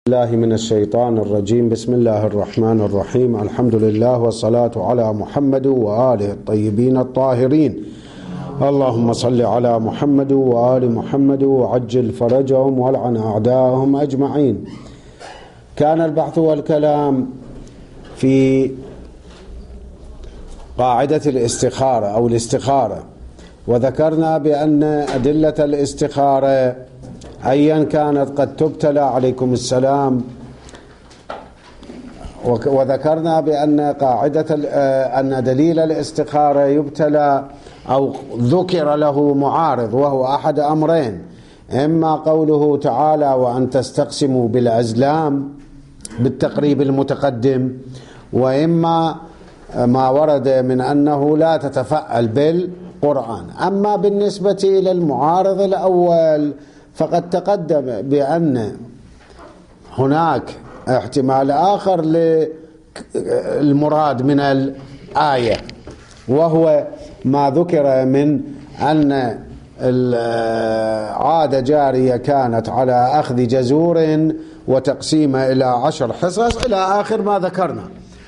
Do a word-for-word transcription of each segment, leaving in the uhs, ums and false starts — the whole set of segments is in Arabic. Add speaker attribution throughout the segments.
Speaker 1: الله من الشيطان الرجيم. بسم الله الرحمن الرحيم. الحمد لله والصلاة على محمد وآله الطيبين الطاهرين. اللهم صل على محمد وآل محمد وعجل فرجهم والعن أعداءهم أجمعين. كان البحث والكلام في قاعدة الاستخارة أو الاستخارة، وذكرنا بأن أدلة الاستخارة أيا كانت قد تبتلى عليكم السلام، وذكرنا بأن قاعدة أن دليل الاستخارة يبتلى أو ذكر له معارض، وهو أحد أمرين: إما قوله تعالى وأن تستقسموا بالأزلام بالتقريب المتقدم، وإما ما ورد من أنه لا تتفعل بالقرآن. أما بالنسبة إلى المعارض الأول فقد تقدم بأن هناك احتمال آخر للمراد من الآية، وهو ما ذكر من أن العادة جارية كانت على أخذ جزور وتقسيمه إلى عشر حصص إلى آخر ما ذكرنا.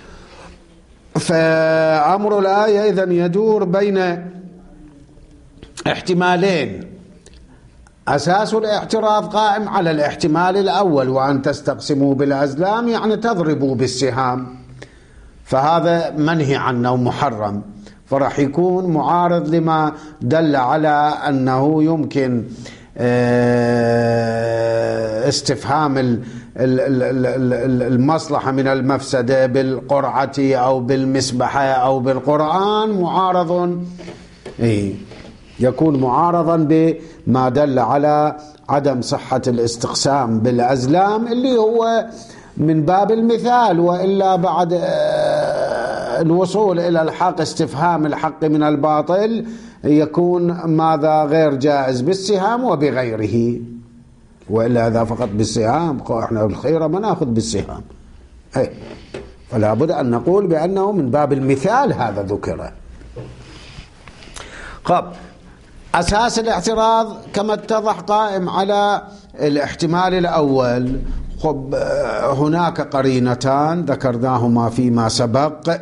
Speaker 1: فأمر الآية إذن يدور بين احتمالين: أساس الاعتراض قائم على الاحتمال الأول، وأن تستقسموا بالأزلام يعني تضربوا بالسهام، فهذا منهي عنه ومحرم، فرح يكون معارض لما دل على أنه يمكن استفهام المصلحة من المفسدة بالقرعة أو بالمسبحة أو بالقرآن. معارض إيه يكون معارضا بما دل على عدم صحة الاستقسام بالأزلام، اللي هو من باب المثال، وإلا بعد الوصول إلى الحق استفهام الحق من الباطل يكون ماذا غير جائز بالسهام وبغيره، وإلا هذا فقط بالسهام احنا الخير ما ناخذ بالسهام. فلا بد أن نقول بأنه من باب المثال هذا ذكره. خب، أساس الاعتراض كما اتضح قائم على الاحتمال الأول. خب، هناك قرينتان ذكرناهما فيما سبق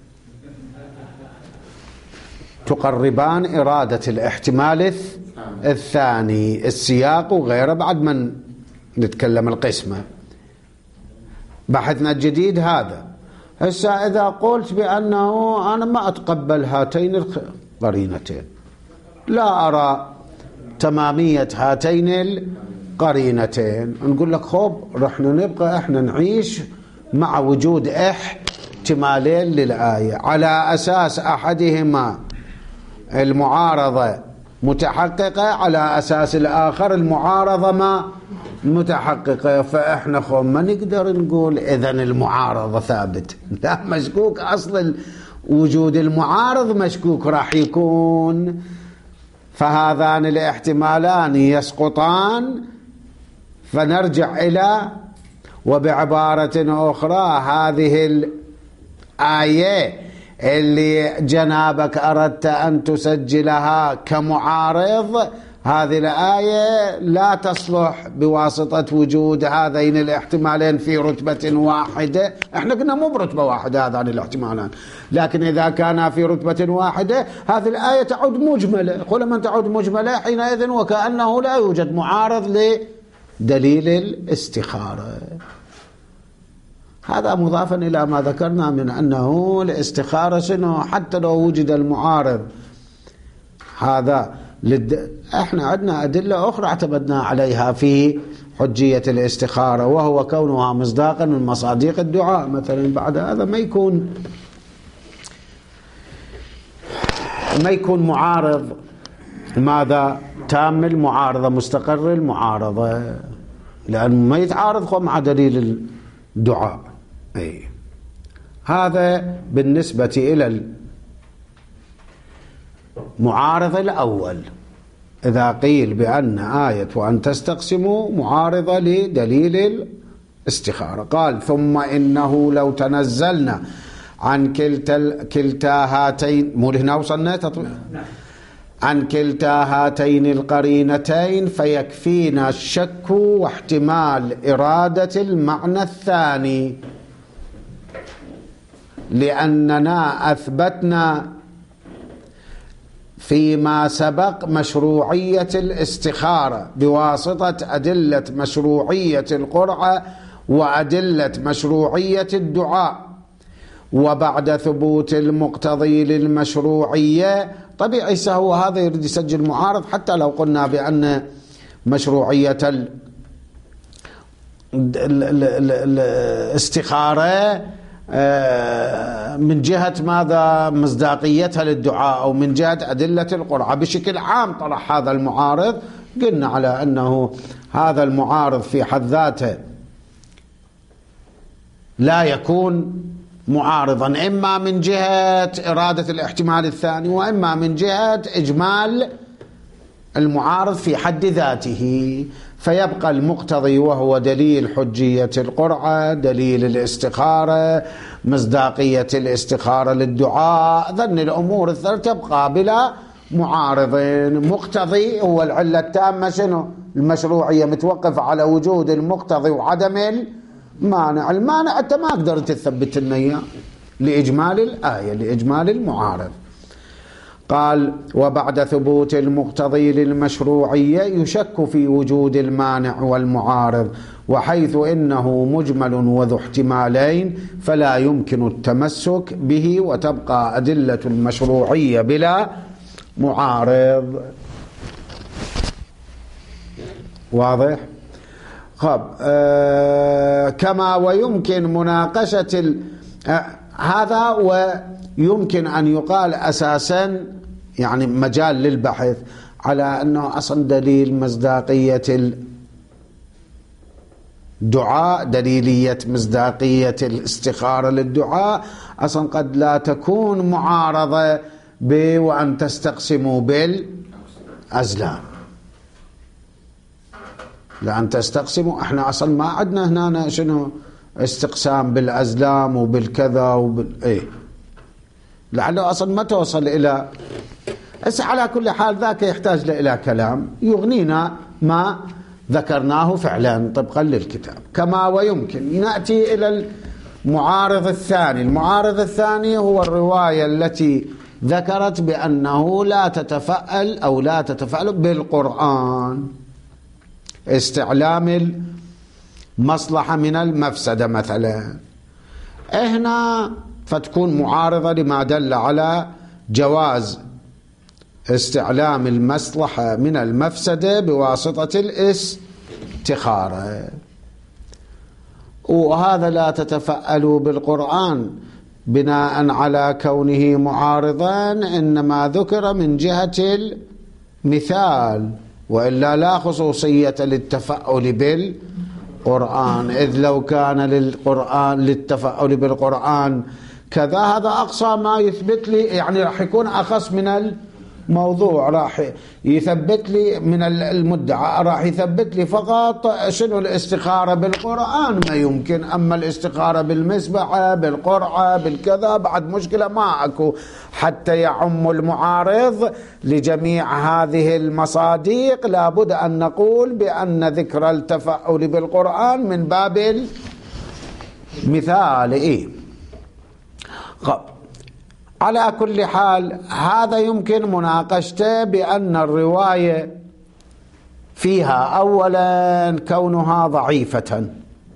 Speaker 1: تقربان إرادة الاحتمال الثاني: السياق وغيره، بعد ما نتكلم القسمة. بحثنا الجديد هذا. هسه إذا قلت بأنه أنا ما أتقبل هاتين القرينتين، لا أرى تمامية هاتين القرينتين، نقول لك خب رحنا نبقى احنا نعيش مع وجود احتمالين للآية، على أساس أحدهما المعارضة متحققة، على أساس الآخر المعارضة ما متحققة. فإحنا خب ما نقدر نقول إذن المعارضة ثابت، لا، مشكوك. أصل وجود المعارض مشكوك راح يكون، فهذان الاحتمالان يسقطان. فنرجع إلى، وبعبارة أخرى، هذه الآية اللي جنابك أردت أن تسجلها كمعارض، هذه الآية لا تصلح بواسطة وجود هذين الاحتمالين في رتبة واحدة. احنا قلنا مو برتبة واحدة هذان الاحتمالان، لكن إذا كان في رتبة واحدة هذه الآية تعود مجملة. كل من تعود مجملة حينئذ وكأنه لا يوجد معارض لدليل الاستخارة. هذا مضافا إلى ما ذكرنا من أنه الاستخارة شنو، حتى لو وجد المعارض هذا لد... احنا عندنا أدلة أخرى اعتمدنا عليها في حجية الاستخارة، وهو كونها مصداقا من مصادق الدعاء مثلا. بعد هذا ما يكون ما يكون معارض ماذا تام المعارضة، مستقر المعارضة، لأنه ما يتعارض مع دليل الدعاء. أي هذا بالنسبة إلى المعارض الأول. إذا قيل بأن آية وأن تستقسموا معارضة لدليل الاستخارة، قال ثم إنه لو تنزلنا عن كلتا كلتا هاتين، مو هنا وصلنا عن كلتا هاتين القرينتين فيكفينا الشك واحتمال إرادة المعنى الثاني، لأننا أثبتنا فيما سبق مشروعية الاستخارة بواسطة أدلة مشروعية القرعة وأدلة مشروعية الدعاء، وبعد ثبوت المقتضي للمشروعية طبيعي سهو هذا يريد يسجل معارض، حتى لو قلنا بأن مشروعية الاستخارة من جهة ماذا مصداقيتها للدعاء أو من جهة أدلة القرعة بشكل عام طرح هذا المعارض، قلنا على أنه هذا المعارض في حد ذاته لا يكون معارضا إما من جهة إرادة الاحتمال الثاني وإما من جهة إجمال المعارض في حد ذاته، فيبقى المقتضي وهو دليل حجية القرعة، دليل الاستخارة، مصداقية الاستخارة للدعاء، ذن الأمور الثلاث تبقى بلا معارض. مقتضي هو العلة التامة شنو؟ المشروعية متوقف على وجود المقتضي وعدم المانع. المانع أنت ما قدرت تثبت النية لإجمال الآية، لإجمال المعارض. قال وبعد ثبوت المقتضي للمشروعية يشك في وجود المانع والمعارض، وحيث إنه مجمل وذو احتمالين فلا يمكن التمسك به، وتبقى أدلة المشروعية بلا معارض. واضح؟ خب آه كما ويمكن مناقشة ال... آه هذا ويمكن أن يقال أساسا يعني مجال للبحث على أنه أصلا دليل مصداقية الدعاء، دليلية مصداقية الاستخارة للدعاء أصلا قد لا تكون معارضة ب وأن تستقسموا بالأزلام، لأن تستقسموا احنا أصلا ما عندنا هنا شنو استقسام بالأزلام وبالكذا وبال ايه، لعله أصلا ما توصل إلى بس على كل حال ذاك يحتاج إلى كلام يغنينا ما ذكرناه فعلا طبقا للكتاب. كما ويمكن نأتي إلى المعارض الثاني. المعارض الثاني هو الرواية التي ذكرت بأنه لا تتفأل أو لا تتفأل بالقرآن، استعلام المصلحة من المفسدة مثلا، هنا فتكون معارضة لما دل على جواز استعلام المصلحة من المفسدة بواسطة الاستخارة، وهذا لا تتفألوا بالقرآن بناء على كونه معارضا إنما ذكر من جهة المثال، وإلا لا خصوصية للتفأل بالقرآن، إذ لو كان للقرآن للتفأل بالقرآن كذا هذا أقصى ما يثبت لي، يعني راح يكون أخص من الموضوع، راح يثبت لي من المدعى، راح يثبت لي فقط شنو الاستخارة بالقرآن ما يمكن، أما الاستخارة بالمسبحة بالقرعة بالكذا بعد مشكلة ما أكو، حتى يعم المعارض لجميع هذه المصادق لابد أن نقول بأن ذكر التفأل بالقرآن من باب المثال. إيه على كل حال هذا يمكن مناقشته بأن الرواية فيها أولا كونها ضعيفة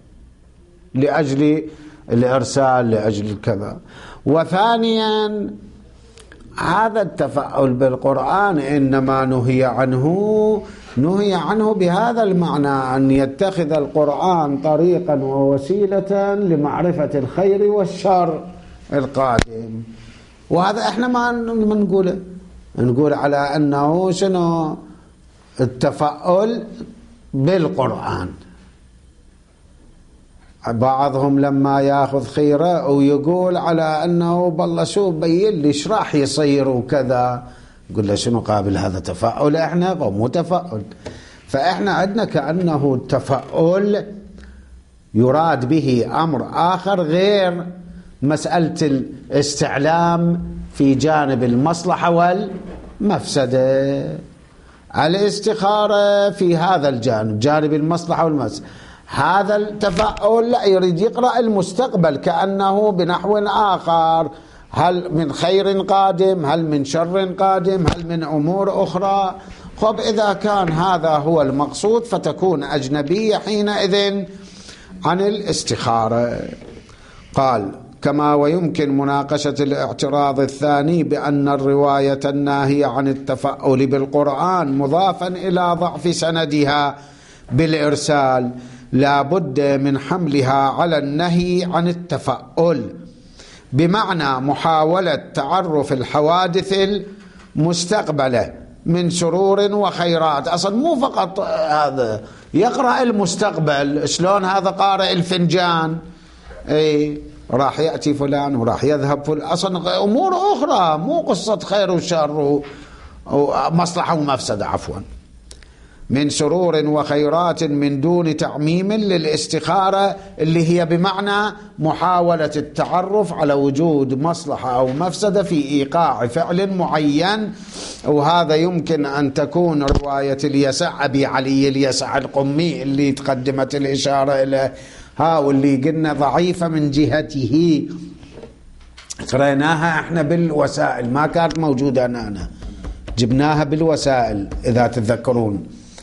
Speaker 1: لأجل الإرسال لأجل كذا، وثانيا هذا التفأل بالقرآن إنما نهي عنه نهي عنه بهذا المعنى أن يتخذ القرآن طريقا ووسيلة لمعرفة الخير والشر القادم، وهذا احنا ما نقوله، نقول على أنه شنو التفأل بالقرآن. بعضهم لما ياخذ خيره ويقول على أنه بالله شو بين لي ايش راح يصير وكذا، نقول له شنو قابل هذا تفأل؟ احنا مو تفأل، فاحنا عندنا كأنه التفأل يراد به أمر آخر غير مسألة الاستعلام في جانب المصلحة مفسدة. الاستخارة في هذا الجانب، جانب المصلحة والمفسدة. هذا التفاؤل لا يريد يقرأ المستقبل كأنه بنحو آخر، هل من خير قادم، هل من شر قادم، هل من أمور أخرى. خب إذا كان هذا هو المقصود فتكون أجنبية حينئذ عن الاستخارة. قال: كما ويمكن مناقشة الاعتراض الثاني بأن الرواية الناهية عن التفاؤل بالقرآن مضافا إلى ضعف سندها بالإرسال لا بد من حملها على النهي عن التفاؤل، بمعنى محاولة تعرف الحوادث المستقبلة من سرور وخيرات. أصلا مو فقط هذا يقرأ المستقبل، شلون هذا قارئ الفنجان، اي راح يأتي فلان وراح يذهب فلان، أصلا أمور أخرى مو قصة خير وشر ومصلحة ومفسدة، عفوا، من سرور وخيرات من دون تعميم للاستخارة اللي هي بمعنى محاولة التعرف على وجود مصلحة أو مفسدة في إيقاع فعل معين. وهذا يمكن أن تكون رواية اليسع أبي علي اليسع القمي اللي تقدمت الإشارة إلى ها، واللي قلنا ضعيفة من جهته، قريناها احنا بالوسائل، ما كانت موجودة أنا جبناها بالوسائل إذا تتذكرون،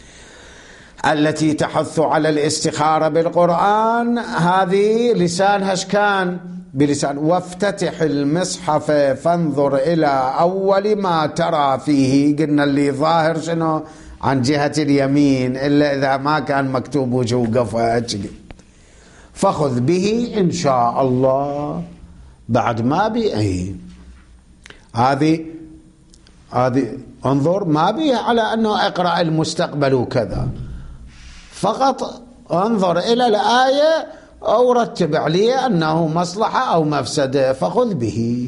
Speaker 1: التي تحث على الاستخارة بالقرآن. هذه لسانها اشكان بلسان: وافتتح المصحف فانظر إلى أول ما ترى فيه. قلنا اللي ظاهر شنو عن جهة اليمين، إلا إذا ما كان مكتوب وجه قفا، فخذ به إن شاء الله. بعد ما بي أي هذه هذه انظر، ما بي على أنه اقرأ المستقبل وكذا، فقط انظر إلى الآية أو رتب عليه أنه مصلحة أو مفسدة فخذ به.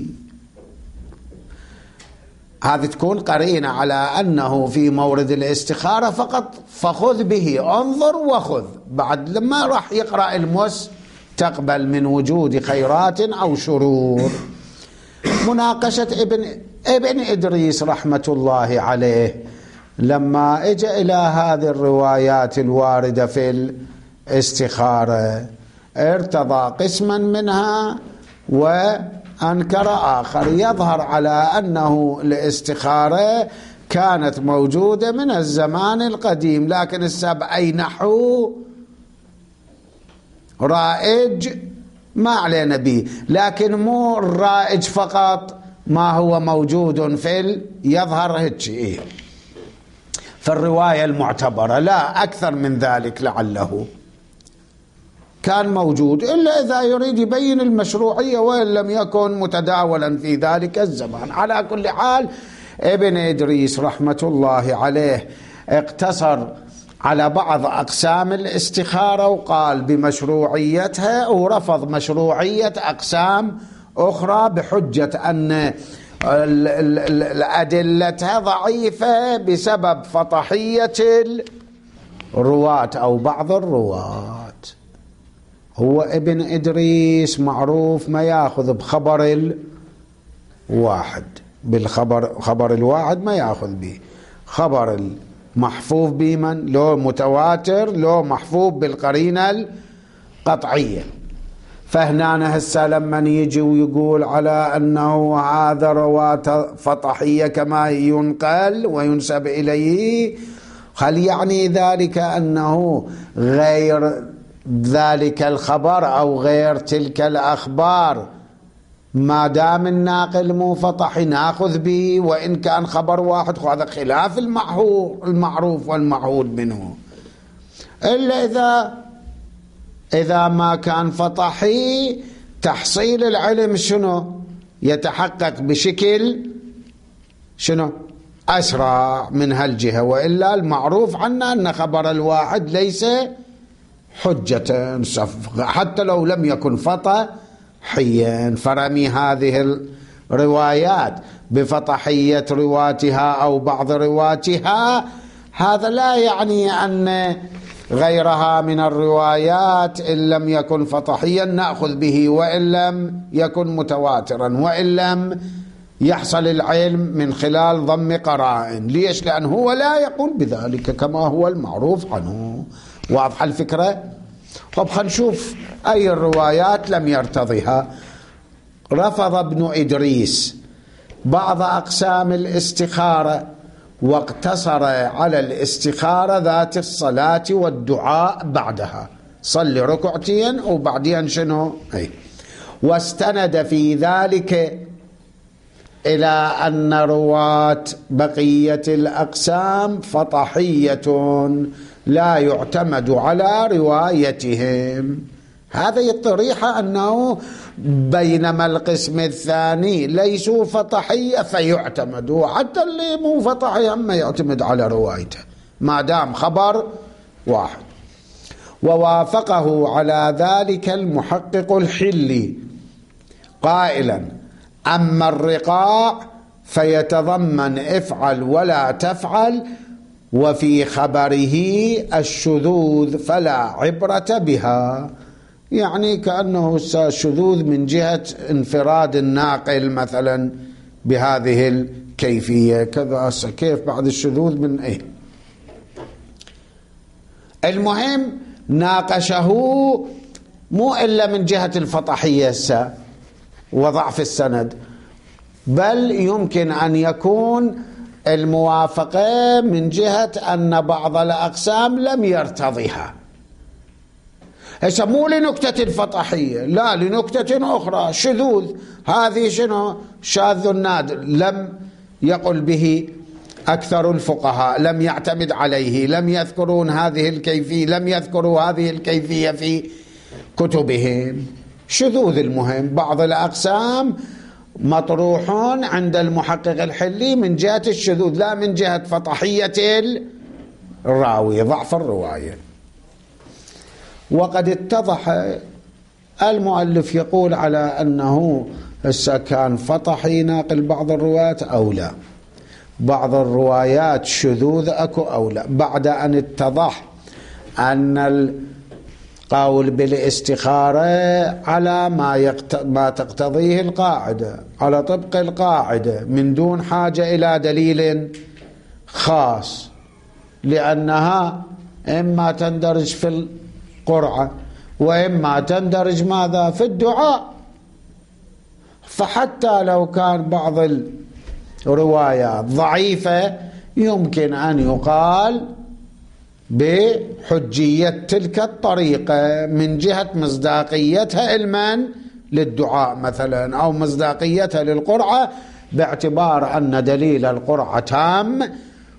Speaker 1: هذه تكون قرينة على أنه في مورد الاستخارة فقط فخذ به، انظر وخذ. بعد لما راح يقرأ المستقبل من وجود خيرات أو شرور. مناقشة ابن ابن إدريس رحمة الله عليه لما اجى إلى هذه الروايات الواردة في الاستخارة ارتضى قسما منها وأنكر آخر. يظهر على أنه الاستخارة كانت موجودة من الزمان القديم، لكن السبع أي نحو رائج ما علينا به، لكن مو الرائج فقط، ما هو موجود في يظهر هيك إيه في الرواية المعتبرة، لا أكثر من ذلك لعله كان موجود، إلا إذا يريد يبين المشروعية وإن لم يكن متداولا في ذلك الزمان. على كل حال ابن إدريس رحمة الله عليه اقتصر على بعض أقسام الاستخارة وقال بمشروعيتها، ورفض مشروعية أقسام أخرى بحجة أن الأدلة ضعيفة بسبب فطحية الرواة أو بعض الرواة. هو ابن إدريس معروف ما يأخذ بخبر الواحد، بالخبر خبر الواحد ما يأخذ به، خبر المحفوظ بمن لو متواتر لو محفوظ بالقرينة القطعية. فهنا هسه لما يجي ويقول على أنه هذا رواة فطحية كما ينقل وينسب إليه، هل يعني ذلك أنه غير ذلك الخبر أو غير تلك الأخبار ما دام الناقل مو فطحي ناخذ به، وإن كان خبر واحد هذا خلاف المعروف والمعهود منه، إلا إذا إذا ما كان فطحي تحصيل العلم شنو يتحقق بشكل شنو أسرع من هالجهة، وإلا المعروف عنا أن خبر الواحد ليس حجة حتى لو لم يكن فطحيا. فرمي هذه الروايات بفطحية رواتها أو بعض رواتها هذا لا يعني أن غيرها من الروايات إن لم يكن فطحيا نأخذ به، وإن لم يكن متواترا، وإن لم يحصل العلم من خلال ضم قرائن. ليش؟ لأنه هو لا يقول بذلك كما هو المعروف عنه. واضحة الفكرة؟ طب خلينا نشوف أي الروايات لم يرتضيها. رفض ابن إدريس بعض أقسام الاستخارة واقتصر على الاستخارة ذات الصلاة والدعاء بعدها، صلي ركعتين وبعدين شنو؟ أي. واستند في ذلك إلى أن رواة بقية الأقسام فطحية لا يعتمد على روايتهم. هذا يتضح أنه بينما القسم الثاني ليسوا فطحية فيعتمدوا، حتى اللي مو فطحي هم يعتمد على روايته ما دام خبر واحد. ووافقه على ذلك المحقق الحلي قائلا: أما الرقاع فيتضمن افعل ولا تفعل، وفي خبره الشذوذ فلا عبرة بها. يعني كأنه الشذوذ من جهة انفراد الناقل مثلا بهذه الكيفية كذا. كيف بعد الشذوذ من ايه؟ المهم ناقشه مو إلا من جهة الفطحية وضعف السند، بل يمكن أن يكون الموافقة من جهة أن بعض الأقسام لم يرتضيها. هسه مو لنكتة الفطحية، لا، لنكتة أخرى شذوذ. هذه شنو؟ شاذ نادر لم يقل به أكثر الفقهاء، لم يعتمد عليه، لم يذكرون هذه الكيفية، لم يذكروا هذه الكيفية في كتبهم. شذوذ. المهم بعض الأقسام مطروحون عند المحقق الحلي من جهة الشذوذ، لا من جهة فطحية الراوي، ضعف الرواية. وقد اتضح المؤلف يقول على أنه هسه كان فطحي ناقل بعض الروايات أو لا، بعض الروايات شذوذ أكو أو لا، بعد أن اتضح أن القول بالاستخارة على ما, يقت... ما تقتضيه القاعدة، على طبق القاعدة من دون حاجة إلى دليل خاص، لأنها إما تندرج في القرعة وإما تندرج ماذا؟ في الدعاء. فحتى لو كان بعض الروايات ضعيفة يمكن أن يقال بحجية تلك الطريقة من جهة مصداقيتها علما للدعاء مثلا، أو مصداقيتها للقرعة باعتبار أن دليل القرعة تام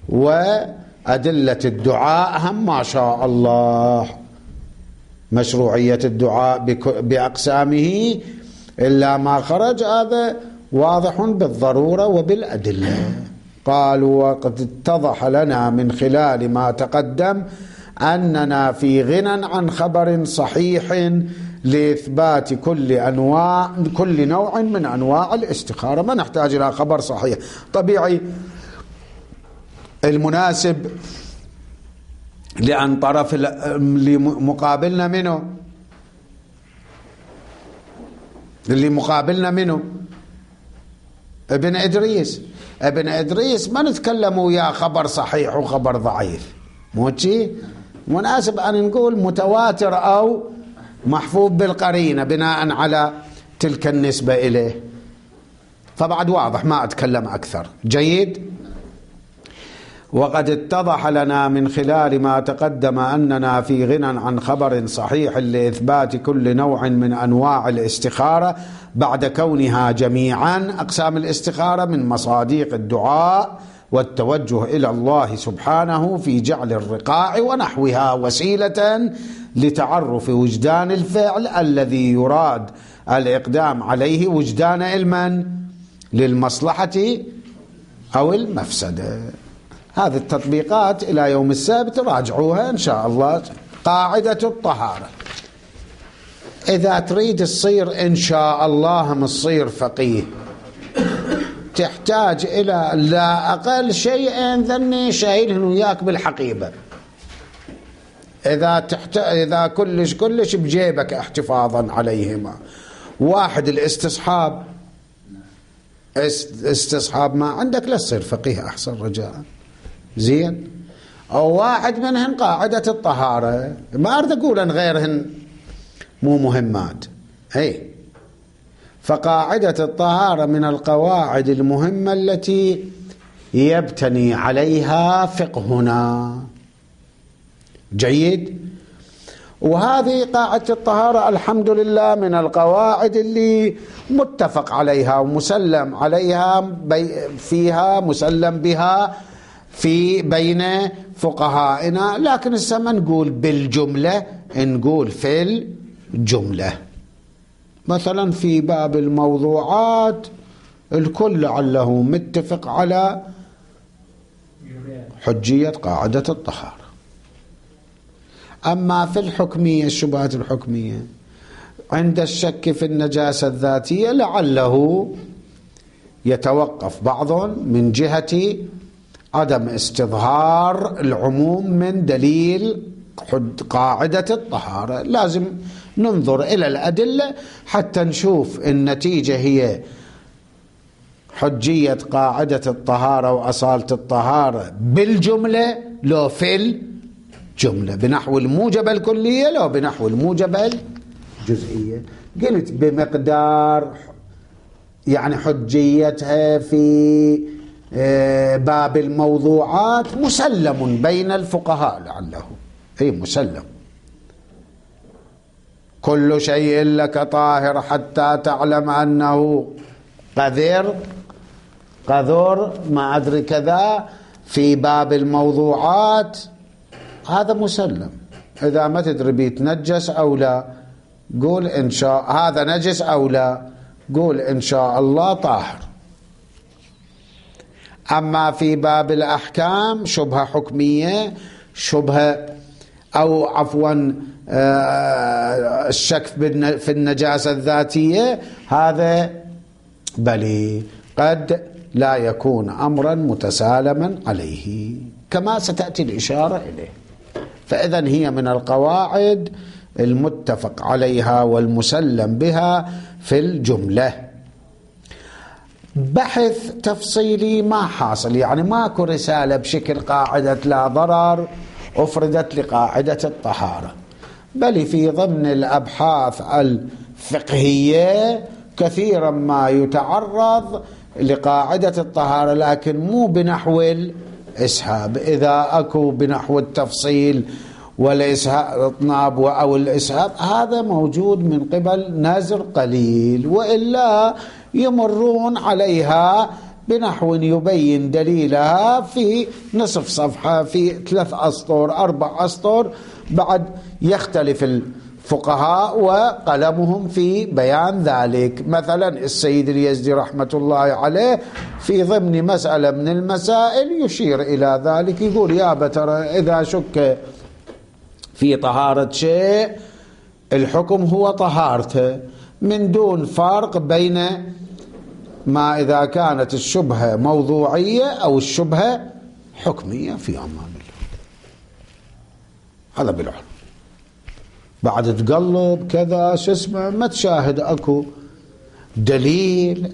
Speaker 1: وأدلة الدعاء هم ما شاء الله. مشروعية الدعاء بأقسامه إلا ما خرج هذا واضح بالضرورة وبالأدلة. قالوا: وقد اتضح لنا من خلال ما تقدم أننا في غنى عن خبر صحيح لإثبات كل أنواع كل نوع من أنواع الاستخارة. ما نحتاج إلى خبر صحيح. طبيعي المناسب لأن طرف اللي مقابلنا منه اللي مقابلنا منه ابن إدريس. ابن إدريس ما نتكلم وياه خبر صحيح وخبر ضعيف، مو شيء مناسب أن نقول متواتر أو محفوظ بالقرينة بناء على تلك النسبة إليه. فبعد واضح ما أتكلم أكثر. جيد. وقد اتضح لنا من خلال ما تقدم أننا في غنى عن خبر صحيح لإثبات كل نوع من أنواع الاستخارة بعد كونها جميعا أقسام الاستخارة من مصاديق الدعاء والتوجه إلى الله سبحانه في جعل الرقاع ونحوها وسيلة لتعرف وجدان الفعل الذي يراد الإقدام عليه وجدان علما للمصلحة أو المفسدة. هذه التطبيقات إلى يوم السبت راجعوها إن شاء الله. قاعدة الطهارة، إذا تريد تصير إن شاء الله مصير فقيه تحتاج إلى لا أقل شيئين ذني شايلهن وياك بالحقيبة. إذا تحت... إذا كلش كلش بجيبك احتفاظا عليهما. واحد الاستصحاب، استصحاب ما عندك لا تصير فقيه أحسن رجاء. زين. أو واحد منهن قاعدة الطهارة، ما أريد أقول أن غيرهن مو مهمات، أي فقاعدة الطهارة من القواعد المهمة التي يبتني عليها فقهنا. جيد. وهذه قاعدة الطهارة الحمد لله من القواعد اللي متفق عليها ومسلم عليها فيها مسلم بها في بين فقهائنا، لكن هسه ما نقول بالجملة، نقول في الجملة. مثلا في باب الموضوعات الكل لعله متفق على حجية قاعدة الطهارة. أما في الحكمية، الشبهات الحكمية عند الشك في النجاسة الذاتية لعله يتوقف بعض من جهة عدم استظهار العموم من دليل قاعدة الطهارة. لازم ننظر إلى الأدلة حتى نشوف النتيجة هي حجية قاعدة الطهارة وأصالة الطهارة بالجملة لو في الجملة، بنحو الموجبة الكلية لو بنحو الموجبة الجزئية. قلت بمقدار يعني حجيتها في باب الموضوعات مسلم بين الفقهاء لعله، هي مسلم. كل شيء لك طاهر حتى تعلم أنه قذر قذر ما أدري كذا في باب الموضوعات، هذا مسلم. إذا ما تدري بيتنجس أو لا قول إن شاء هذا نجس أو لا قول إن شاء الله طاهر. أما في باب الأحكام شبهة حكمية، شبهة أو عفوا الشك في النجاسة الذاتية، هذا بلي قد لا يكون أمرا متسالما عليه كما ستأتي الإشارة إليه. فإذن هي من القواعد المتفق عليها والمسلم بها في الجملة. بحث تفصيلي ما حاصل، يعني ماكو رسالة بشكل قاعدة لا ضرر أفردت لقاعدة الطهارة، بل في ضمن الأبحاث الفقهية كثيرا ما يتعرض لقاعدة الطهارة، لكن مو بنحو الإسهاب. إذا أكو بنحو التفصيل والإطناب أو الإسهاب هذا موجود من قبل نزر قليل، وإلا يمرون عليها بنحو يبين دليلها في نصف صفحة، في ثلاث أسطر أربع أسطر، بعد يختلف الفقهاء وقلمهم في بيان ذلك. مثلا السيد اليزدي رحمة الله عليه في ضمن مسألة من المسائل يشير إلى ذلك، يقول يا بترى إذا شك في طهارة شيء الحكم هو طهارته من دون فرق بين ما إذا كانت الشبهة موضوعية أو الشبهة حكمية في أمان الله. هذا بالعلم. بعد تقلب كذا شو اسمه ما تشاهد أكو دليل،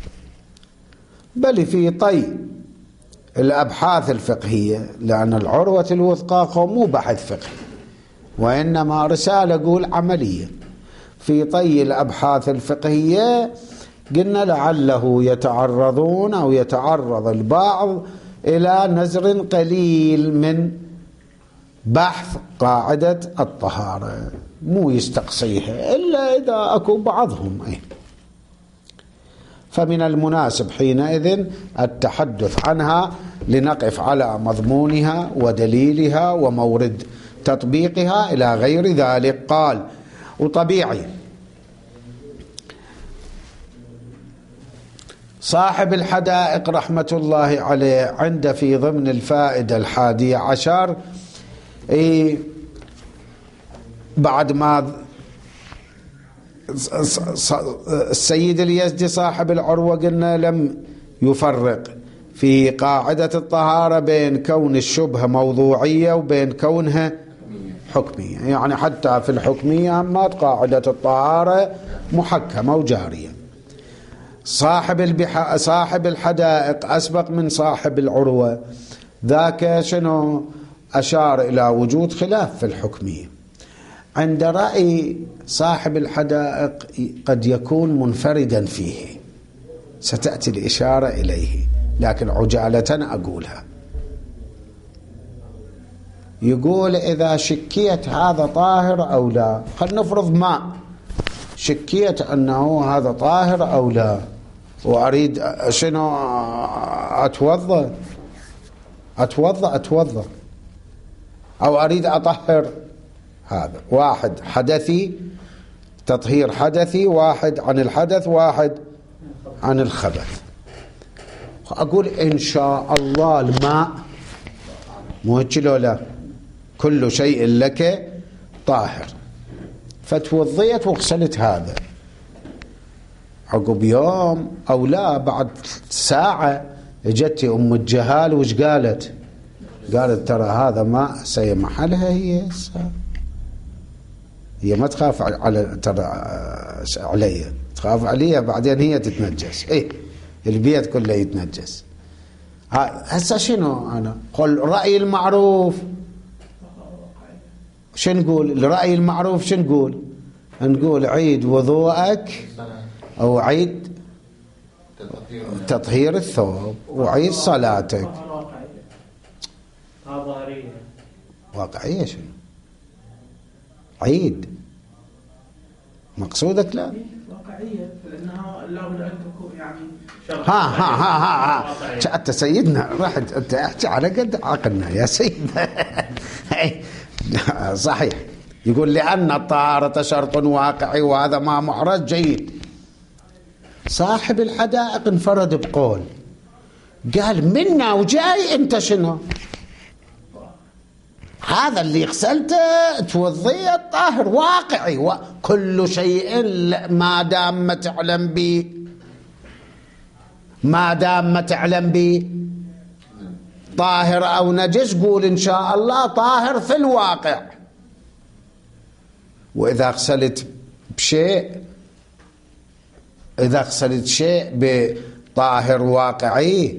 Speaker 1: بل في طي الأبحاث الفقهية، لأن العروة الوثقى مو بحث فقهي وإنما رسالة قول عملية. في طي الأبحاث الفقهية قلنا لعله يتعرضون أو يتعرض البعض إلى نزر قليل من بحث قاعدة الطهارة، مو يستقصيها إلا إذا أكو بعضهم أي. فمن المناسب حينئذ التحدث عنها لنقف على مضمونها ودليلها ومورد تطبيقها إلى غير ذلك. قال وطبيعي صاحب الحدائق رحمة الله عليه عند في ضمن الفائدة الحادية عشر إيه بعد ما السيد اليزدي صاحب العروة قلنا لم يفرق في قاعدة الطهارة بين كون الشبهة موضوعية وبين كونها حكمية، يعني حتى في الحكمية أما قاعدة الطهارة محكمة وجارية. صاحب البح... صاحب الحدائق أسبق من صاحب العروة، ذاك شنو أشار إلى وجود خلاف في الحكمية. عند رأي صاحب الحدائق قد يكون منفردا فيه، ستأتي الإشارة إليه لكن عجالة أقولها. يقول إذا شكيت هذا طاهر أو لا، خلينا نفرض ماء شكيت أنه هذا طاهر أو لا، وأريد شنو أتوضأ أتوضأ أتوضأ أو أريد أطهر، هذا واحد حدثي تطهير حدثي، واحد عن الحدث، واحد عن الخبث. أقول إن شاء الله الماء موجل ولا كل شيء لك طاهر، فتوضيت وغسلت هذا. عقب يوم أو لا بعد ساعة اجت أم الجهال وش قالت؟ قالت ترى هذا ماء سي محلها، هي هي ما تخاف على ترى علي، تخاف عليها بعدين هي تتنجس. ايه البيت كله يتنجس. هسه شنو انا قل رأي المعروف شو نقول؟ الرأي المعروف شو نقول؟ نقول عيد وضوءك او عيد تطهير الثوب وعيد صلاتك. واقعية شنو؟ عيد مقصودك لا
Speaker 2: واقعية لأنها لابد أن تكون يعني
Speaker 1: ها ها ها ها ها أنت سيدنا رحت أنت أحكي على قد عقلنا يا سيدنا. صحيح. يقول لأن الطهارة شرط واقعي وهذا ما محرز جيد. صاحب الحدائق انفرد بقول، قال منا وجاي أنت شنو هذا اللي غسلته توضيه طاهر واقعي، وكل شيء ما دام ما تعلم به ما دام ما تعلم به طاهر أو نجس قول إن شاء الله طاهر في الواقع. وإذا غسلت بشيء إذا غسلت شيء بطاهر واقعي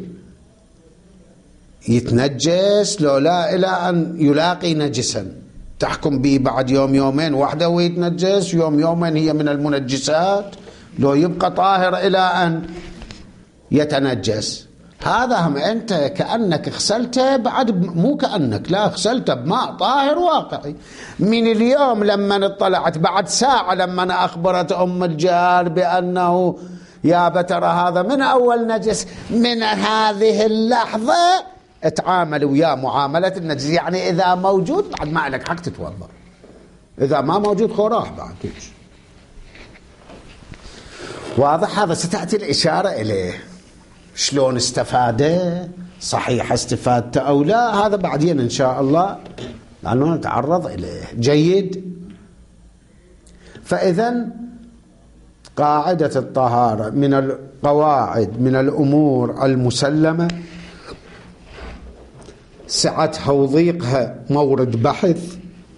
Speaker 1: يتنجس لو لا إلى أن يلاقي نجسا، تحكم به بعد يوم يومين وحده ويتنجس، يوم يومين هي من المنجسات، لو يبقى طاهر إلى أن يتنجس. هذا هم أنت كأنك غسلته بعد، مو كأنك لا غسلته بماء طاهر واقعي. من اليوم لما اطلعت بعد ساعة لما أخبرت أم الجهال بأنه يا بترى هذا من أول نجس، من هذه اللحظة اتعامل وياه معاملة النجس، يعني إذا موجود بعد ما لك حق تتوضأ، إذا ما موجود خراح بعد. واضح هذا؟ ستأتي الإشارة إليه شلون استفاده، صحيح استفادته أو لا، هذا بعدين إن شاء الله لأنه نتعرض إليه. جيد. فإذا قاعدة الطهارة من القواعد من الأمور المسلمة، سعتها وضيقها مورد بحث،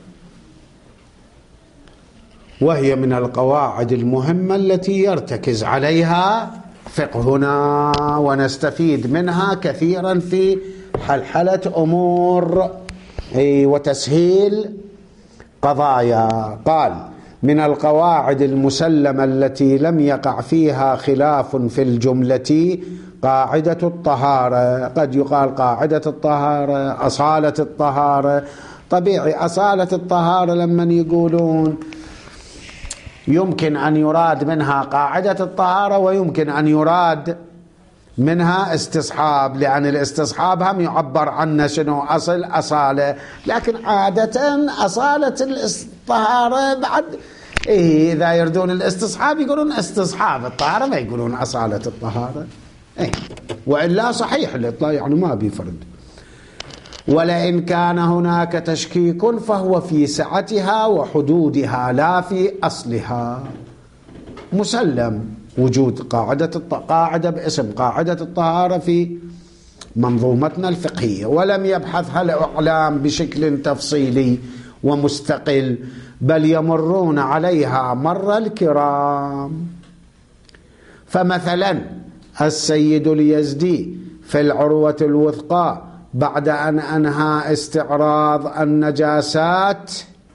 Speaker 1: وهي من القواعد المهمة التي يرتكز عليها فقهنا ونستفيد منها كثيرا في حلحلة أمور وتسهيل قضايا. قال من القواعد المسلمة التي لم يقع فيها خلاف في الجملة قاعدة الطهارة. قد يقال قاعدة الطهارة، أصالة الطهارة. طبيعي أصالة الطهارة لمن يقولون يمكن أن يراد منها قاعدة الطهارة ويمكن أن يراد منها استصحاب، لأن الاستصحاب هم يعبر عنه شنو أصل أصالة، لكن عادة أصالة الطهارة بعد إيه إذا يردون الاستصحاب يقولون استصحاب الطهارة، ما يقولون أصالة الطهارة. إيه وإلا صحيح الإطلاق يعني ما بيفرد. ولئن كان هناك تشكيك فهو في سعتها وحدودها لا في أصلها. مسلم وجود قاعدة قاعدة باسم قاعدة الطهارة في منظومتنا الفقهية، ولم يبحثها الإعلام بشكل تفصيلي ومستقل، بل يمرون عليها مر الكرام. فمثلا السيد اليزدي في العروة الوثقى بعد أن أنهى استعراض النجاسات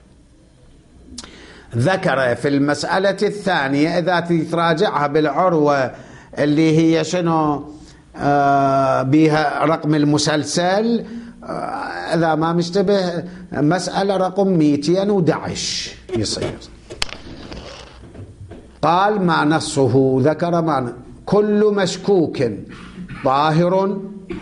Speaker 1: ذكر في المسألة الثانية إذا تراجعها بالعروة اللي هي شنو آه بها رقم المسلسل آه إذا ما مشتبه مسألة رقم مئتين وأحد عشر يصير. قال ما نصه ذكر معنى كل مشكوك طاهر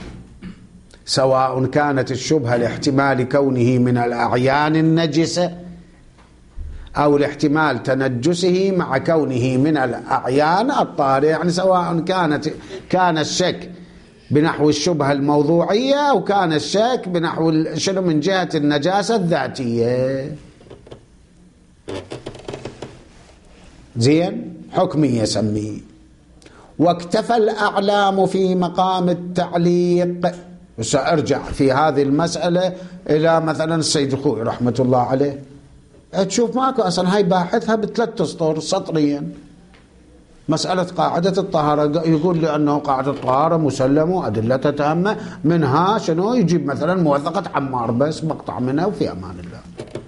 Speaker 1: سواء كانت الشبهة لاحتمال كونه من الأعيان النجسة أو لاحتمال تنجسه مع كونه من الأعيان الطاهرة، يعني سواء كانت كان الشك بنحو الشبهة الموضوعية أو كان الشك بنحو شنو من جهة النجاسة الذاتية. زين حكمية سميه. واكتفى الأعلام في مقام التعليق. سأرجع في هذه المسألة إلى مثلا السيد الخوئي رحمة الله عليه، تشوف ماكو أصلا هاي باحثها بثلاث سطور سطريا مسألة قاعدة الطهارة، يقول لأنه قاعدة الطهارة مسلم وأدلة تامة، منها شنو يجيب مثلا موثقة عمار بس مقطع منها وفي أمان الله.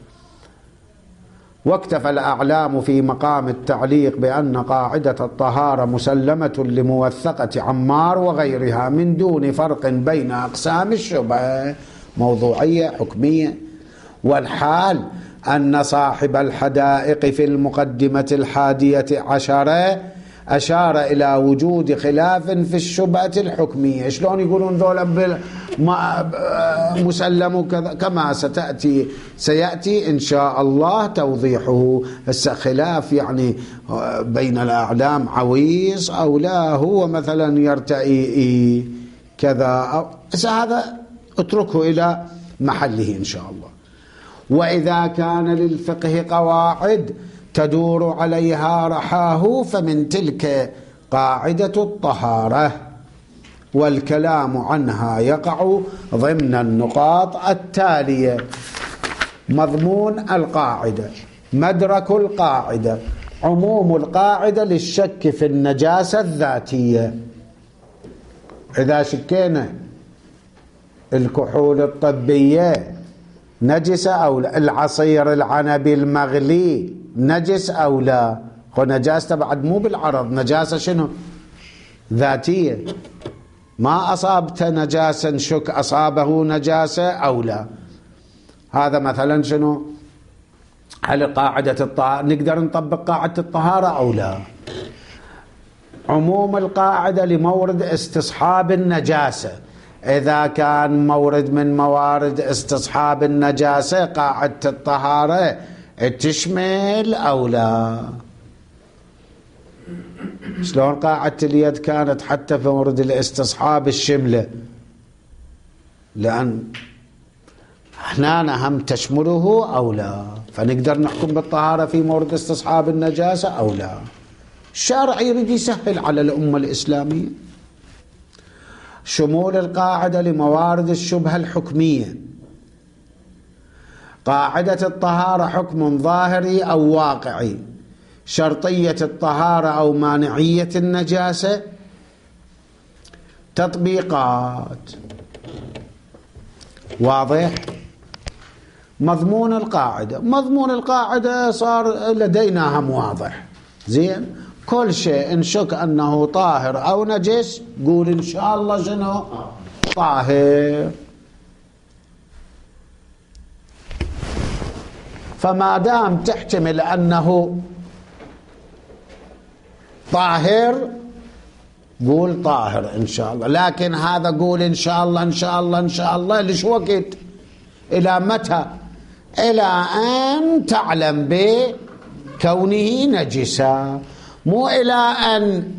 Speaker 1: واكتفى الأعلام في مقام التعليق بأن قاعدة الطهارة مسلمة لموثقة عمار وغيرها من دون فرق بين أقسام الشبهة موضوعية حكمية. والحال أن صاحب الحدائق في المقدمة الحادية عشرة أشار إلى وجود خلاف في الشبهة الحكمية. شلون يقولون ذولا مسلم كذا كما ستأتي سيأتي إن شاء الله توضيحه. خلاف يعني بين الأعلام عويص أو لا هو مثلا يرتئي كذا أو هذا اتركه إلى محله إن شاء الله. وإذا كان للفقه قواعد تدور عليها رحاه فمن تلك قاعدة الطهارة، والكلام عنها يقع ضمن النقاط التالية: مضمون القاعدة، مدرك القاعدة، عموم القاعدة للشك في النجاسة الذاتية. إذا شكينا الكحول الطبية نجس أو لا، العصير العنبي المغلي نجس أو لا، هو نجاسة بعد مو بالعرض، نجاسة شنو ذاتية، ما أصابت نجاسة شك أصابه نجاسة أو لا. هذا مثلا شنو هل قاعدة الطهارة نقدر نطبق قاعدة الطهارة أو لا. عموم القاعدة لمورد استصحاب النجاسة، إذا كان مورد من موارد استصحاب النجاسة قاعدة الطهارة تشمل أو لا. شلون قاعدة اليد كانت حتى في مورد الاستصحاب الشملة، لأن هنا هم تشمله أو لا، فنقدر نحكم بالطهارة في مورد استصحاب النجاسة أو لا. الشارع يريد يسهل على الأمة الإسلامية. شمول القاعدة لموارد الشبهة الحكمية، قاعدة الطهارة حكم ظاهري أو واقعي، شرطية الطهارة أو مانعية النجاسة، تطبيقات. واضح؟ مضمون القاعدة، مضمون القاعدة صار لدينا هم واضح. زين، كل شيء نشك أنه طاهر أو نجس قول إن شاء الله شنو طاهر. فما دام تحتمل أنه طاهر قول طاهر إن شاء الله، لكن هذا قول إن شاء الله إن شاء الله إن شاء الله ليش وقت؟ إلى متى؟ إلى أن تعلم بكونه نجسا، مو إلى أن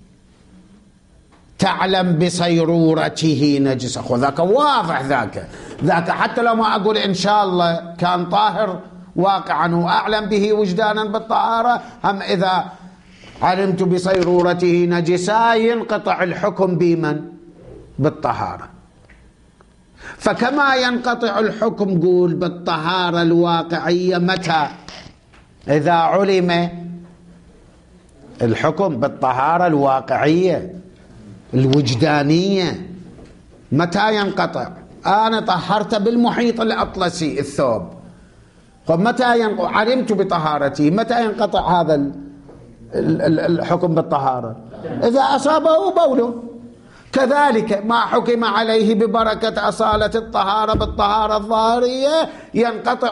Speaker 1: تعلم بصيرورته نجسا. خذ ذاك واضح، ذاك ذاك حتى لو ما أقول إن شاء الله كان طاهر واقعا وأعلم به وجدانا بالطهارة، هم إذا علمت بصيرورته نجسا ينقطع الحكم بمن؟ بالطهارة. فكما ينقطع الحكم قول بالطهارة الواقعية متى؟ إذا علم الحكم بالطهارة الواقعية الوجدانية متى ينقطع؟ أنا طهرت بالمحيط الأطلسي الثوب، طب متى ينقطع؟ علمت بطهارتي، متى ينقطع هذا الحكم بالطهارة؟ إذا أصابه بوله. كذلك ما حكم عليه ببركة أصالة الطهارة بالطهارة الظاهرية ينقطع.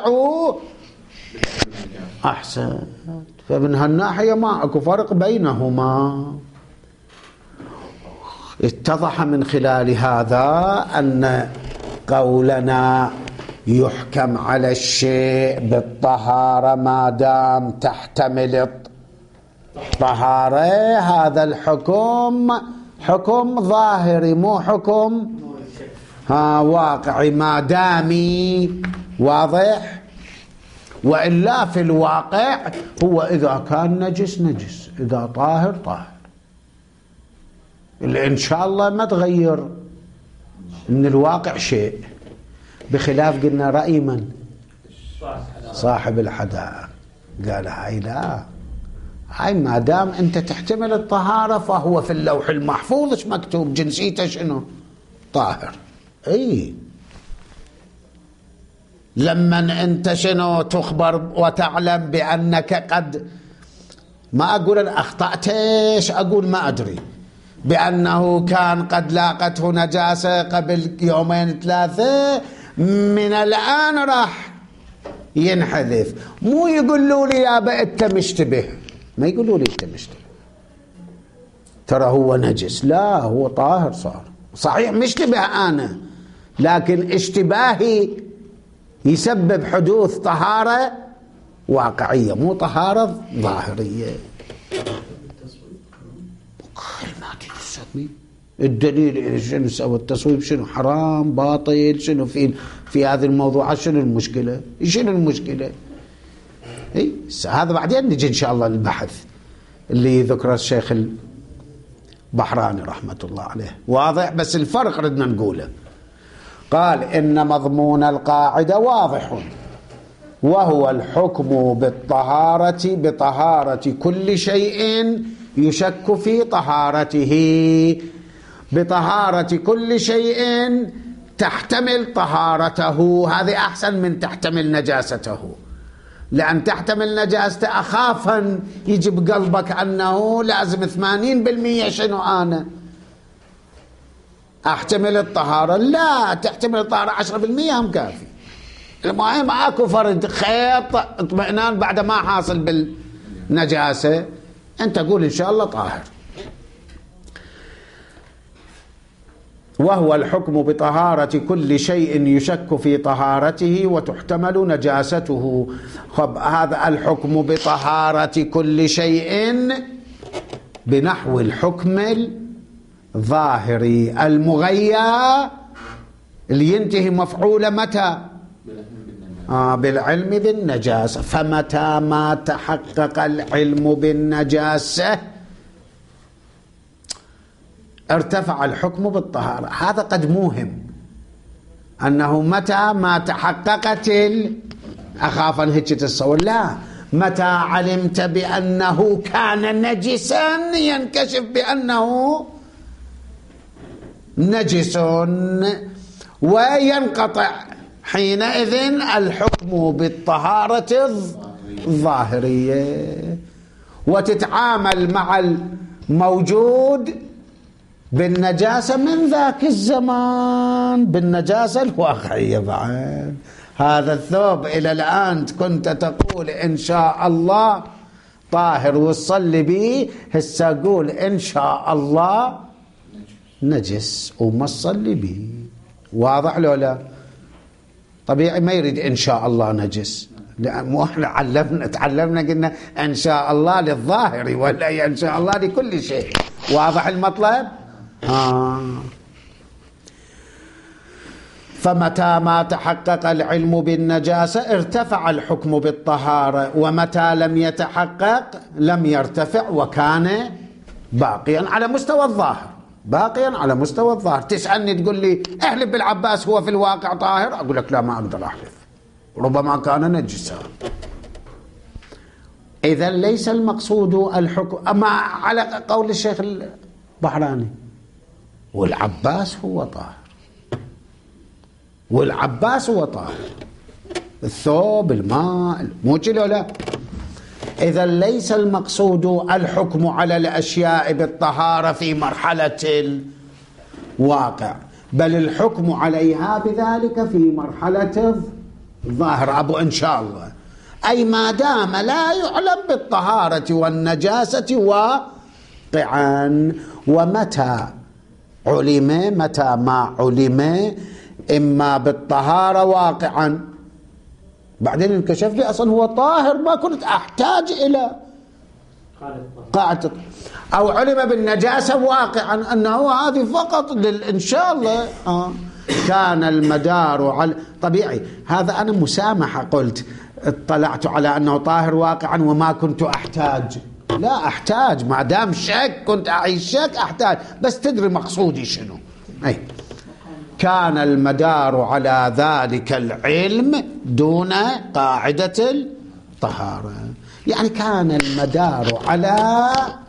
Speaker 1: أحسن. فمن هالناحية ما أكو فرق بينهما. اتضح من خلال هذا أن قولنا يحكم على الشيء بالطهارة ما دام تحتمل الطهارة، هذا الحكم حكم ظاهري مو حكم ها واقعي ما دامي. واضح؟ وإلا في الواقع هو إذا كان نجس نجس، إذا طاهر طاهر. اللي إن شاء الله ما تغير من الواقع شيء، بخلاف قلنا رأي من؟ صاحب الحدائق قال هاي لا، هاي ما دام أنت تحتمل الطهارة فهو في اللوح المحفوظ ايش مكتوب؟ جنسيته شنو؟ طاهر. اي لما أنت شنو تخبر وتعلم بأنك قد، ما أقول أن أخطأت، ايش أقول ما أدري، بأنه كان قد لاقته نجاسة قبل يومين ثلاثة، من الآن راح ينحذف. مو يقولوا لي يا بأت مشتبه، ما يقولوا لي أنت مشتبه، ترى هو نجس، لا هو طاهر صار. صحيح مشتبه أنا، لكن اشتباهي يسبب حدوث طهارة واقعية مو طهارة ظاهرية. الدليل شنو سوى التصويب؟ شنو حرام باطل؟ شنو في في هذه الموضوعات؟ شنو المشكلة؟ شنو المشكلة؟ اي هذا بعدين نجي ان شاء الله للبحث اللي ذكر الشيخ البحراني رحمة الله عليه. واضح؟ بس الفرق ردنا نقوله. قال إن مضمون القاعدة واضح، وهو الحكم بالطهارة بطهارة كل شيء يشك في طهارته، بطهارة كل شيء تحتمل طهارته. هذه أحسن من تحتمل نجاسته، لأن تحتمل نجاسته أخاف أن يجي بقلبك أنه لازم ثمانين بالمئة شنو أنا أحتمل الطهارة. لا، تحتمل الطهارة عشرة بالمئة هم كافي. المهم أكو فرد خيط اطمئنان بعد ما حاصل بالنجاسة، أنت قول إن شاء الله طاهر. وهو الحكم بطهارة كل شيء يشك في طهارته وتحتمل نجاسته. خب هذا الحكم بطهارة كل شيء بنحو الحكم الظاهري المغيى اللي ينتهي مفعول متى؟ آه بالعلم بالنجاسة. فمتى ما تحقق العلم بالنجاسة ارتفع الحكم بالطهارة. هذا قد موهم أنه متى ما تحققت ال... أخاف أن هيك تتصور، لا، متى علمت بأنه كان نجسا ينكشف بأنه نجس وينقطع حينئذ الحكم بالطهارة الظاهرية، وتتعامل مع الموجود بالنجاسة من ذاك الزمان بالنجاسة الواقعية. بعد هذا الثوب إلى الآن كنت تقول إن شاء الله طاهر وتصلي به، هسه أقول إن شاء الله نجس وما تصلي به. واضح لو لا؟ طبيعي ما يريد إن شاء الله نجس، مو احنا علمنا تعلمنا قلنا إن شاء الله للظاهر ولا إن شاء الله لكل شيء. واضح المطلب؟ آه. فمتى ما تحقق العلم بالنجاسة ارتفع الحكم بالطهارة، ومتى لم يتحقق لم يرتفع وكان باقيا على مستوى الظاهر. باقيا على مستوى الظاهر. تسألني تقول لي احلف بالعباس هو في الواقع طاهر، أقول لك لا ما أقدر أحلف، ربما كان نجسا. إذا ليس المقصود الحكم، أما على قول الشيخ البحراني والعباس هو طاهر، والعباس هو طاهر، الثوب الماء مو كذا لا. إذا ليس المقصود الحكم على الأشياء بالطهارة في مرحلة الواقع، بل الحكم عليها بذلك في مرحلة الظاهر أبو إن شاء الله، أي ما دام لا يعلم بالطهارة والنجاسة واقعا. ومتى علم، متى ما علم إما بالطهارة واقعا بعدين انكشف لي أصلا هو طاهر، ما كنت أحتاج إلى قاعدة، أو علم بالنجاسة واقعا أنه هذه فقط إن شاء الله آه. كان المدار على طبيعي. هذا أنا مسامحة، قلت اطلعت على أنه طاهر واقعا وما كنت أحتاج، لا أحتاج، ما دام شك كنت أعيش شك أحتاج، بس تدري مقصودي شنو. أي كان المدار على ذلك العلم دون قاعدة الطهارة، يعني كان المدار على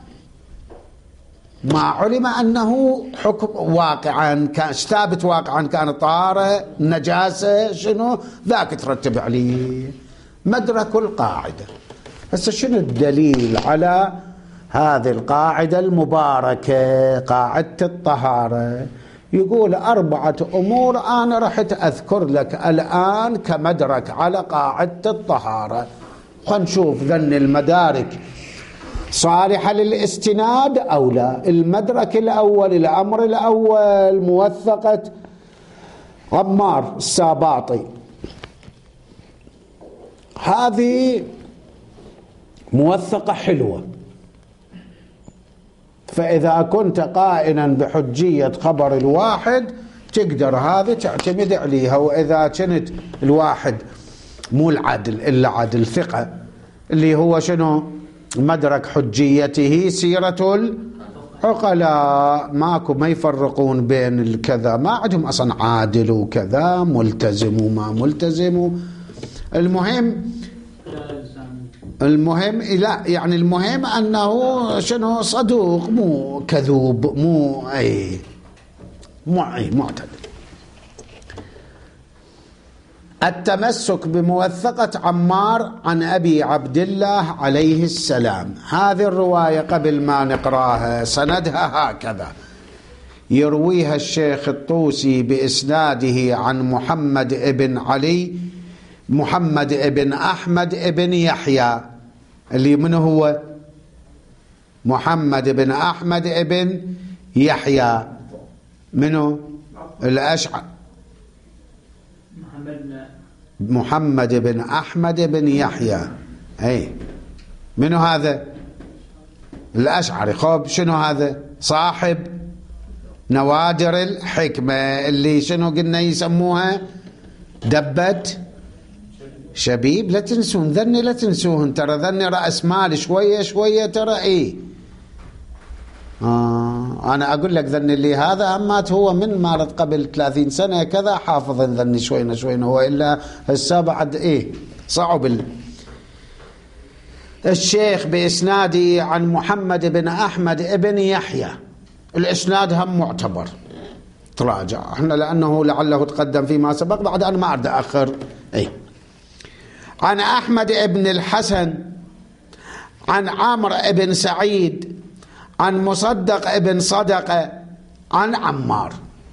Speaker 1: ما علم أنه حكم واقعا، كان ثابت واقعا، كان طهارة نجاسة شنو ذاك ترتب عليه مدرك القاعدة. هسه شنو الدليل على هذه القاعدة المباركة قاعدة الطهارة؟ يقول أربعة أمور أنا رحت أذكر لك الآن كمدرك على قاعدة الطهارة. خلينا نشوف ذن المدارك صالحة للاستناد أو لا. المدرك الأول، الأمر الأول، موثقة عمار الساباطي، هذه موثقة حلوة، فإذا كنت قائلا بحجية خبر الواحد تقدر هذه تعتمد عليها. وإذا كنت الواحد مو العدل إلا عدل ثقة اللي هو شنو مدرك حجيته سيرة العقلاء، ماكو ما يفرقون بين الكذا، ما عندهم أصلا عادل وكذا، ملتزم وما ملتزم. المهم المهم لا يعني المهم أنه شنو صدوق مو كذوب مو أي مو أي معتدل. التمسك بموثقة عمار عن أبي عبد الله عليه السلام، هذه الرواية قبل ما نقراها سندها هكذا: يرويها الشيخ الطوسي بإسناده عن محمد ابن علي محمد ابن أحمد ابن يحيى، اللي من هو محمد ابن أحمد ابن يحيى منه الأشعر محمد بن أحمد بن يحيى، أي منو هذا الأشعري. خب شنو هذا صاحب نوادر الحكمة اللي شنو قلنا يسموها دبت شبيب. لا تنسون ذني، لا تنسوهن، ترى ذني رأس مال شوية شوية ترى ايه. آه أنا أقول لك ذني اللي هذا أمات هو من مارت قبل ثلاثين سنة كذا حافظ ذني شوينا شوينا، هو إلا هسه بعد إيه صعب. الشيخ بإسنادي عن محمد بن أحمد ابن يحيى، الإسناد هم معتبر، تراجع احنا لأنه لعله تقدم فيما سبق، بعد أنا ما أرد أخر. إيه عن أحمد ابن الحسن عن عمرو ابن سعيد عن مصدق ابن صدقة عن عمار.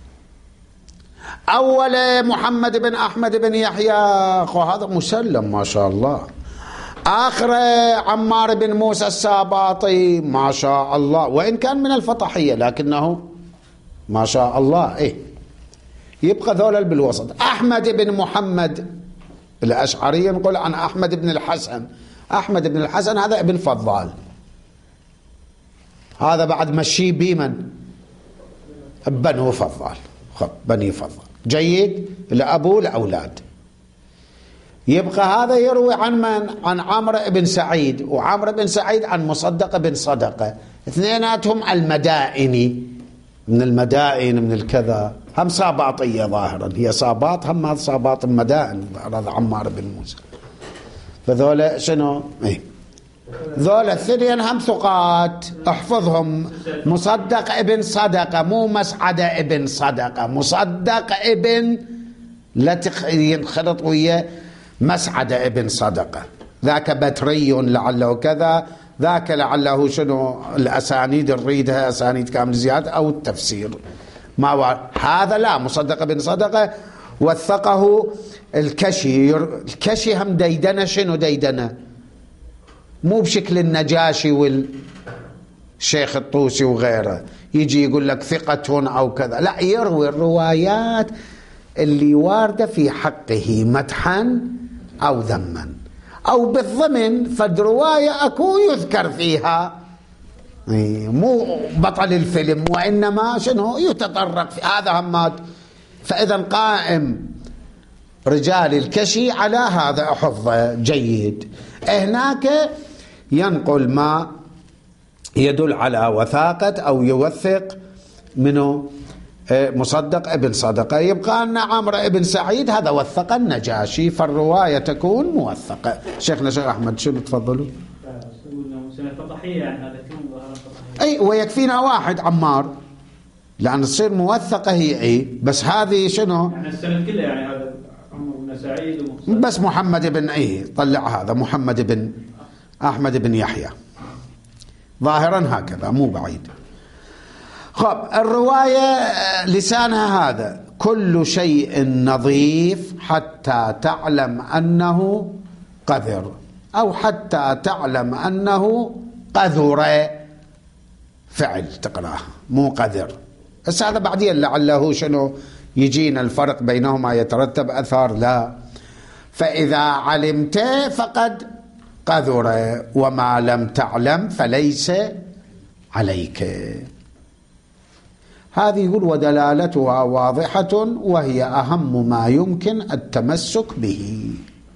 Speaker 1: أول محمد بن أحمد بن يحيى هذا مسلم ما شاء الله، آخر عمار بن موسى الساباطي ما شاء الله، وإن كان من الفطحية لكنه ما شاء الله. إيه يبقى ذولا بالوسط. أحمد بن محمد الأشعري نقول عن أحمد بن الحسن، أحمد بن الحسن هذا ابن فضال، هذا بعد مشي بمن بنو فضال، خب بني فضال جيد لأبو الأولاد. يبقى هذا يروي عن من؟ عن عمرو بن سعيد، وعمرو بن سعيد عن مصدق بن صدقة، اثنيناتهم المدائني، من المدائن من الكذا، هم صاباطية ظاهرا، هي صاباط هم هذا صاباط المدائن، هذا عمار بن موسى. فذولا شنو؟ ايه ذول الثنين هم ثقات احفظهم. مصدق ابن صدقة، مو مسعد ابن صدقة، مصدق ابن لا ينخلط ويا مسعد ابن صدقة، ذاك بتري لعله كذا، ذاك لعله شنو الأسانيد نريدها أسانيد كامل زيادة أو التفسير ما و... هذا لا، مصدق ابن صدقة وثقه الكشي. الكشي هم ديدنة، شنو ديدنة؟ مو بشكل النجاشي والشيخ الطوسي وغيره يجي يقول لك ثقة أو كذا، لا، يروي الروايات اللي واردة في حقه مدحا أو ذما أو بالضمن. فد رواية أكو يذكر فيها مو بطل الفيلم، وإنما شنو يتطرق في هذا همات. فإذا قائم رجال الكشي على هذا حفظه جيد. هناك ينقل ما يدل على وثاقة أو يوثق منه مصدق ابن صدقة. يبقى أن عمرو ابن سعيد هذا وثق النجاشي، فالرواية تكون موثقة. شيخنا شيخ أحمد شنو تفضلوا؟
Speaker 3: يعني هذا
Speaker 1: أي ويكفينا واحد عمار لأن تصير موثقة هي أي، بس هذه شنو
Speaker 3: يعني السند كله يعني هذا عمرو بن سعيد ومصدق.
Speaker 1: بس محمد بن أي طلع هذا محمد بن أحمد بن يحيى ظاهرا هكذا مو بعيد. خب الرواية لسانها هذا: كل شيء نظيف حتى تعلم أنه قذر، أو حتى تعلم أنه قذر، فعل تقرأه مو قذر. بس هذا بعدين لعله شنو يجينا الفرق بينهما يترتب أثار. لا، فإذا علمت فقد قذر، وما لم تعلم فليس عليك. هذه يقول ودلالتها واضحة وهي أهم ما يمكن التمسك به.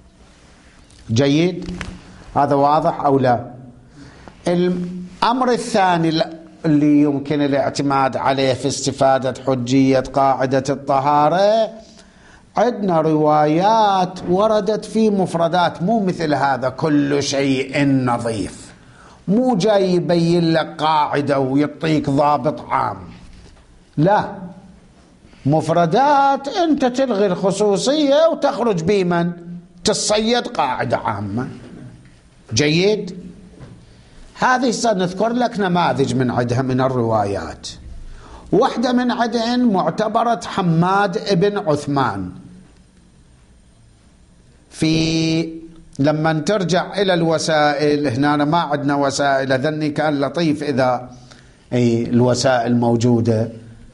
Speaker 1: جيد، هذا واضح أو لا؟ الأمر الثاني اللي يمكن الاعتماد عليه في استفادة حجية قاعدة الطهارة، عندنا روايات وردت في مفردات، مو مثل هذا كل شيء نظيف، مو جاي يبين لك قاعدة ويعطيك ضابط عام، لا، مفردات انت تلغي الخصوصية وتخرج بمن تصيد قاعدة عامة. جيد، هذه سنذكر لك نماذج من عدها من الروايات. واحدة من عدهن معتبرة حماد ابن عثمان، في لما ترجع إلى الوسائل، هنا ما عندنا وسائل، ذني كان لطيف إذا أي الوسائل موجودة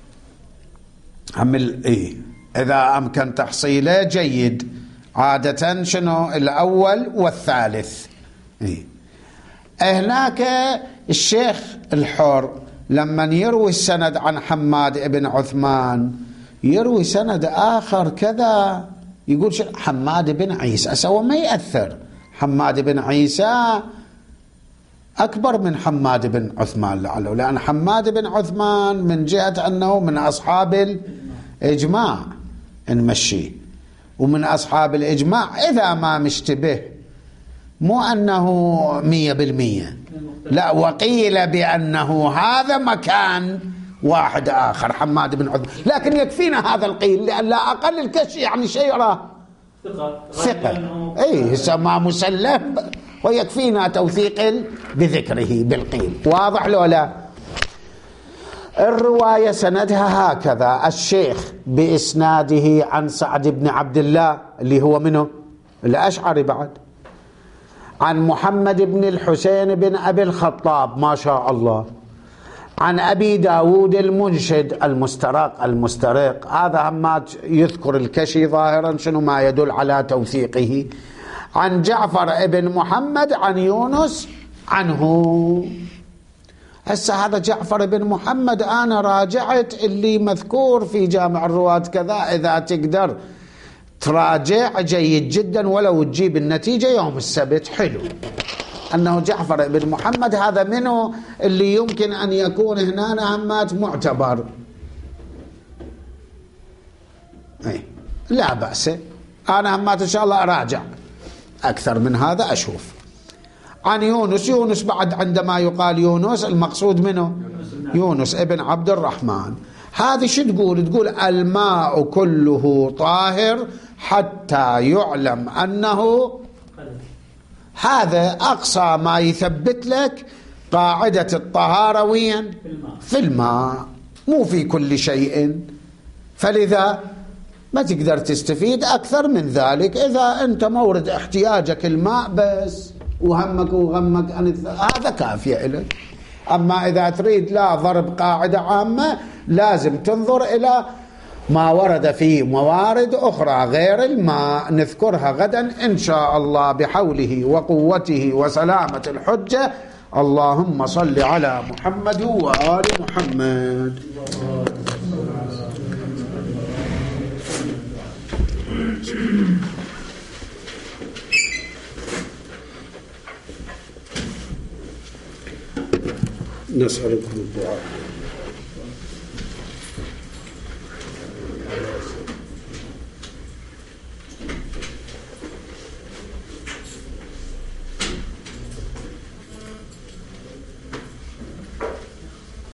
Speaker 1: عمل إيه إذا أمكن تحصيله جيد. عادة شنو الأول والثالث. إيه هناك الشيخ الحر لما يروي السند عن حماد ابن عثمان يروي سند آخر كذا، يقول حماد بن عيسى، أسوى ما يأثر، حماد بن عيسى أكبر من حماد بن عثمان لعله، لأن حماد بن عثمان من جهة أنه من أصحاب الإجماع نمشي، ومن أصحاب الإجماع إذا ما مشتبه، مو أنه مية بالمية، لا، وقيل بأنه هذا مكان واحد آخر حماد بن عثمان، لكن يكفينا هذا القيل لأن لا أقل الكشف يعني شيء راه ثقة، أي سما مسلم، ويكفينا توثيق بذكره بالقيل. واضح لو لا؟ الرواية سندها هكذا: الشيخ بإسناده عن سعد بن عبد الله اللي هو منه الأشعري بعد، عن محمد بن الحسين بن أبي الخطاب ما شاء الله، عن أبي داود المنشد المسترق المسترق، هذا هم يذكر الكشي ظاهرا شنو ما يدل على توثيقه، عن جعفر ابن محمد عن يونس عنه. هسه هذا جعفر بن محمد أنا راجعت اللي مذكور في جامع الرواة كذا، إذا تقدر تراجع جيد جدا ولو تجيب النتيجة يوم السبت حلو، أنه جعفر بن محمد هذا منه اللي يمكن أن يكون هنا همات معتبر. أي لا بأس، أنا همات إن شاء الله أراجع أكثر من هذا أشوف. عن يونس. يونس بعد عندما يقال يونس المقصود منه يونس ابن عبد الرحمن. هذه شو تقول؟ تقول الماء كله طاهر حتى يعلم أنه، هذا أقصى ما يثبت لك قاعدة الطهارة وين؟ في الماء، مو في كل شيء. فلذا ما تقدر تستفيد أكثر من ذلك. إذا أنت مورد احتياجك الماء بس وهمك وغمك هذا كافية لك. أما إذا تريد لا ضرب قاعدة عامة لازم تنظر إلى ما ورد في موارد أخرى غير الماء، نذكرها غدا إن شاء الله بحوله وقوته وسلامة الحجة. اللهم صل على محمد وآل محمد. نسألكم الدعاء.